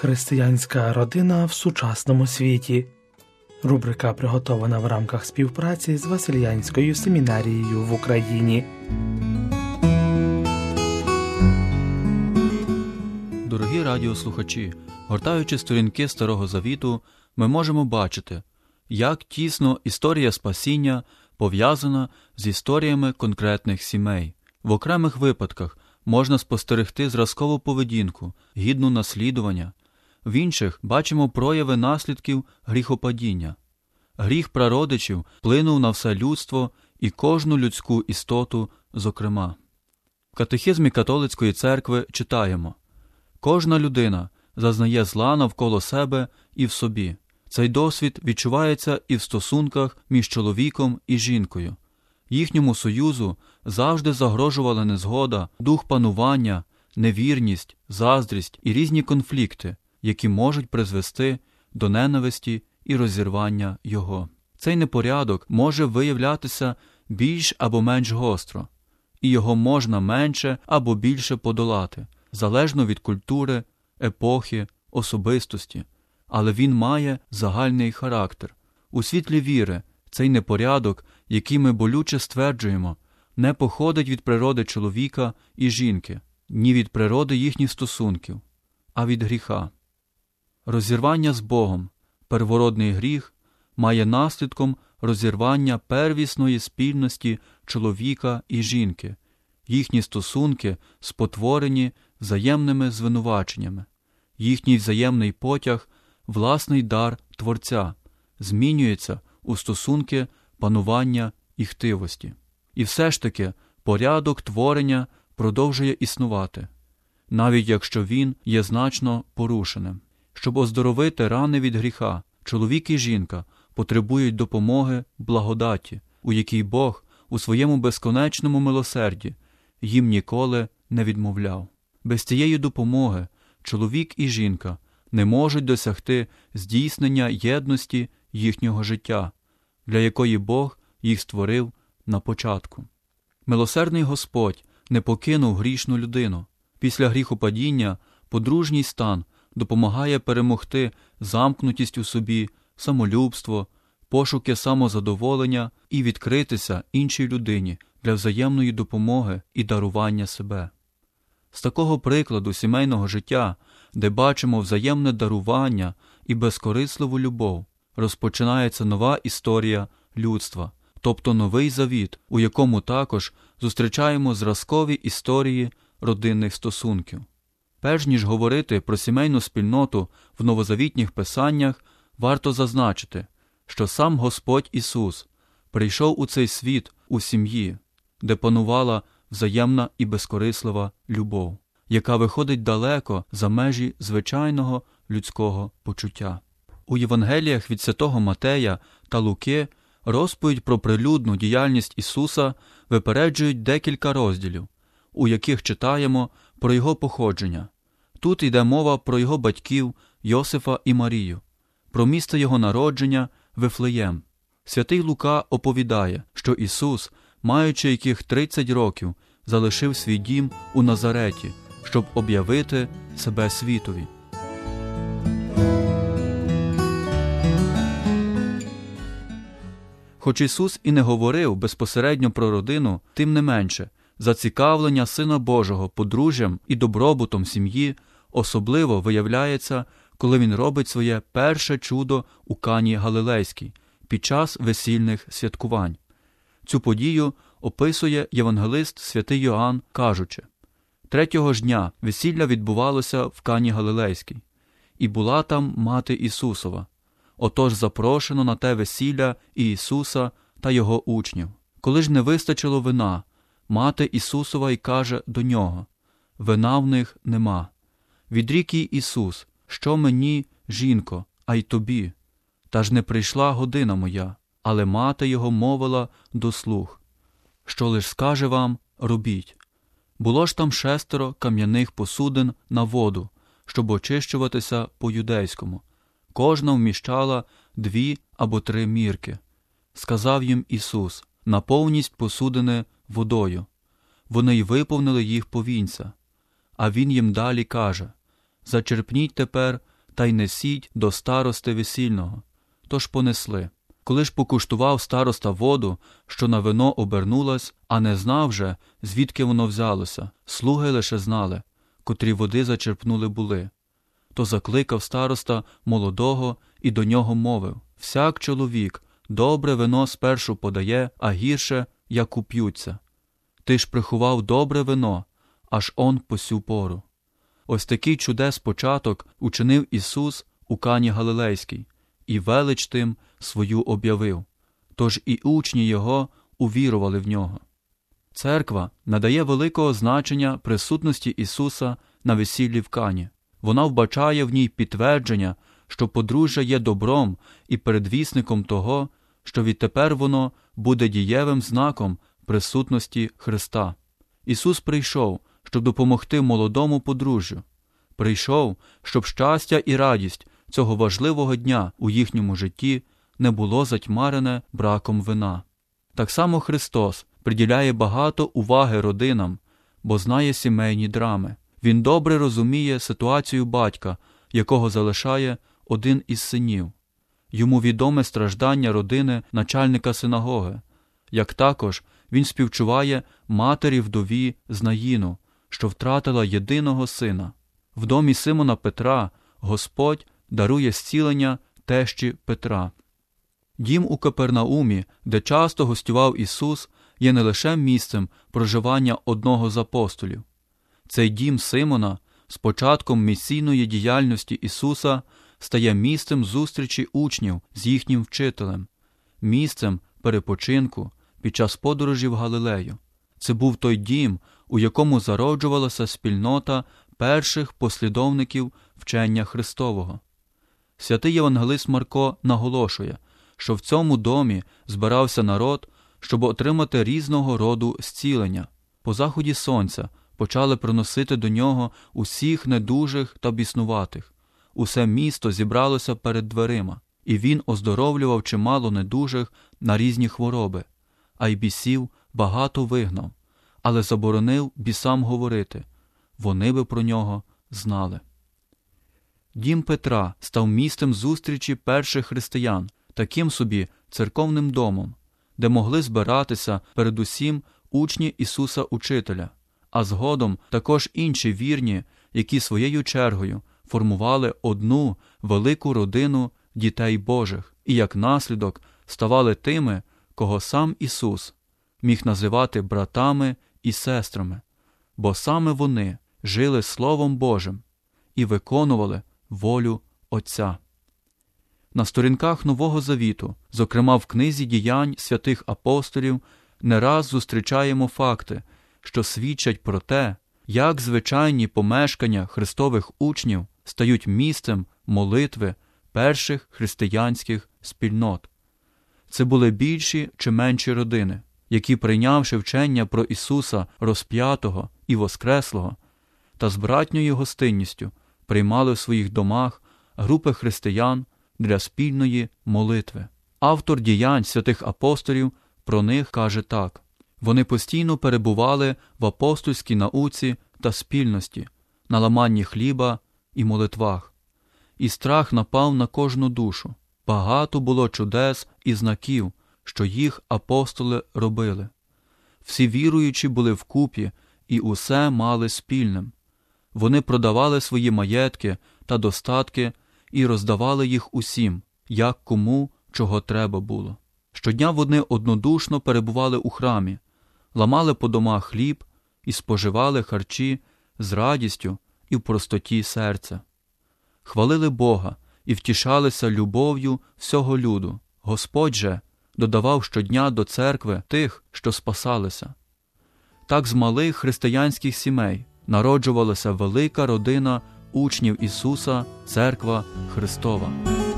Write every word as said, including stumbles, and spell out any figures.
Християнська родина в сучасному світі. Рубрика приготована в рамках співпраці з Василянською семінарією в Україні. Дорогі радіослухачі, гортаючи сторінки Старого Завіту, ми можемо бачити, як тісно історія спасіння пов'язана з історіями конкретних сімей. В окремих випадках можна спостерегти зразкову поведінку, гідну наслідування. В інших бачимо прояви наслідків гріхопадіння. Гріх прародичів вплинув на все людство і кожну людську істоту зокрема. В катехизмі католицької церкви читаємо: «Кожна людина зазнає зла навколо себе і в собі. Цей досвід відчувається і в стосунках між чоловіком і жінкою. Їхньому союзу завжди загрожувала незгода, дух панування, невірність, заздрість і різні конфлікти, які можуть призвести до ненависті і розірвання його. Цей непорядок може виявлятися більш або менш гостро, і його можна менше або більше подолати, залежно від культури, епохи, особистості, але він має загальний характер. У світлі віри цей непорядок, який ми болюче стверджуємо, не походить від природи чоловіка і жінки, ні від природи їхніх стосунків, а від гріха. Розірвання з Богом, первородний гріх, має наслідком розірвання первісної спільності чоловіка і жінки. Їхні стосунки спотворені взаємними звинуваченнями. Їхній взаємний потяг – власний дар Творця, змінюється у стосунки панування і хтивості. І все ж таки порядок творення продовжує існувати, навіть якщо він є значно порушеним. Щоб оздоровити рани від гріха, чоловік і жінка потребують допомоги благодаті, у якій Бог у своєму безконечному милосерді їм ніколи не відмовляв. Без цієї допомоги чоловік і жінка не можуть досягти здійснення єдності їхнього життя, для якої Бог їх створив на початку. Милосердний Господь не покинув грішну людину. Після гріхопадіння подружній стан допомагає перемогти замкнутість у собі, самолюбство, пошуки самозадоволення і відкритися іншій людині для взаємної допомоги і дарування себе. З такого прикладу сімейного життя, де бачимо взаємне дарування і безкорисливу любов, розпочинається нова історія людства, тобто новий завіт, у якому також зустрічаємо зразкові історії родинних стосунків. Перш ніж говорити про сімейну спільноту в новозавітніх писаннях, варто зазначити, що сам Господь Ісус прийшов у цей світ у сім'ї, де панувала взаємна і безкорислива любов, яка виходить далеко за межі звичайного людського почуття. У Євангеліях від святого Матея та Луки розповідь про прилюдну діяльність Ісуса випереджують декілька розділів, у яких читаємо про Його походження. Тут йде мова про Його батьків Йосифа і Марію, про місце Його народження Вифлеєм. Святий Лука оповідає, що Ісус, маючи яких тридцять років, залишив свій дім у Назареті, щоб об'явити себе світові. Хоч Ісус і не говорив безпосередньо про родину, тим не менше, зацікавлення Сина Божого подружжям і добробутом сім'ї особливо виявляється, коли Він робить своє перше чудо у Кані Галилейській під час весільних святкувань. Цю подію описує євангелист святий Йоанн, кажучи: «Третього ж дня весілля відбувалося в Кані Галилейській, і була там мати Ісусова. Отож запрошено на те весілля і Ісуса та Його учнів. Коли ж не вистачило вина, мати Ісусова й каже до Нього: вина в них нема. Відрік їй Ісус: що мені, жінко, а й тобі? Та ж не прийшла година моя. Але мати Його мовила до слуг: що лиш скаже вам, робіть. Було ж там шестеро кам'яних посудин на воду, щоб очищуватися по-юдейському. Кожна вміщала дві або три мірки. Сказав їм Ісус: наповніть посудини водою. Вони й виповнили їх повінця. А Він їм далі каже: зачерпніть тепер та й несіть до старости весільного. Тож понесли. Коли ж покуштував староста воду, що на вино обернулась, а не знав же, звідки воно взялося, слуги лише знали, котрі води зачерпнули були. То закликав староста молодого і до нього мовив: «Всяк чоловік добре вино спершу подає, а гірше, як уп'ються. Ти ж приховав добре вино, аж он по сю пору». Ось такий чудес початок учинив Ісус у Кані Галилейській, і велич тим свою об'явив, тож і учні Його увірували в Нього. Церква надає великого значення присутності Ісуса на весіллі в Кані. Вона вбачає в ній підтвердження, що подружжя є добром і передвісником того, що відтепер воно буде дієвим знаком присутності Христа. Ісус прийшов, щоб допомогти молодому подружжю. Прийшов, щоб щастя і радість цього важливого дня у їхньому житті не було затьмарене браком вина. Так само Христос приділяє багато уваги родинам, бо знає сімейні драми. Він добре розуміє ситуацію батька, якого залишає один із синів. Йому відоме страждання родини начальника синагоги, як також він співчуває матері-вдові з Наїну, що втратила єдиного сина. В домі Симона Петра Господь дарує зцілення тещі Петра. Дім у Капернаумі, де часто гостював Ісус, є не лише місцем проживання одного з апостолів. Цей дім Симона з початком місійної діяльності Ісуса стає місцем зустрічі учнів з їхнім вчителем, місцем перепочинку під час подорожі в Галилею. Це був той дім, у якому зароджувалася спільнота перших послідовників вчення Христового. Святий євангелист Марко наголошує, що в цьому домі збирався народ, щоб отримати різного роду зцілення. По заході сонця почали приносити до нього усіх недужих та біснуватих. Усе місто зібралося перед дверима, і він оздоровлював чимало недужих на різні хвороби, а й бісів багато вигнав, але заборонив бісам говорити. Вони би про нього знали. Дім Петра став місцем зустрічі перших християн, таким собі церковним домом, де могли збиратися передусім учні Ісуса Учителя, а згодом також інші вірні, які своєю чергою формували одну велику родину дітей Божих і як наслідок ставали тими, кого сам Ісус міг називати братами і сестрами, бо саме вони жили Словом Божим і виконували волю Отця. На сторінках Нового Завіту, зокрема в книзі діянь святих апостолів, не раз зустрічаємо факти, що свідчать про те, як звичайні помешкання христових учнів стають місцем молитви перших християнських спільнот. Це були більші чи менші родини, які, прийнявши вчення про Ісуса розп'ятого і воскреслого, та з братньою гостинністю приймали в своїх домах групи християн для спільної молитви. Автор діянь святих апостолів про них каже так: «Вони постійно перебували в апостольській науці та спільності, на ламанні хліба і молитвах. І страх напав на кожну душу. Багато було чудес і знаків, що їх апостоли робили. Всі віруючі були вкупі і усе мали спільним. Вони продавали свої маєтки та достатки і роздавали їх усім, як кому чого треба було. Щодня вони однодушно перебували у храмі, ламали по домах хліб і споживали харчі з радістю і в простоті серця. Хвалили Бога і втішалися любов'ю всього люду. Господь же додавав щодня до церкви тих, що спасалися. Так з малих християнських сімей народжувалася велика родина учнів Ісуса, Церква Христова».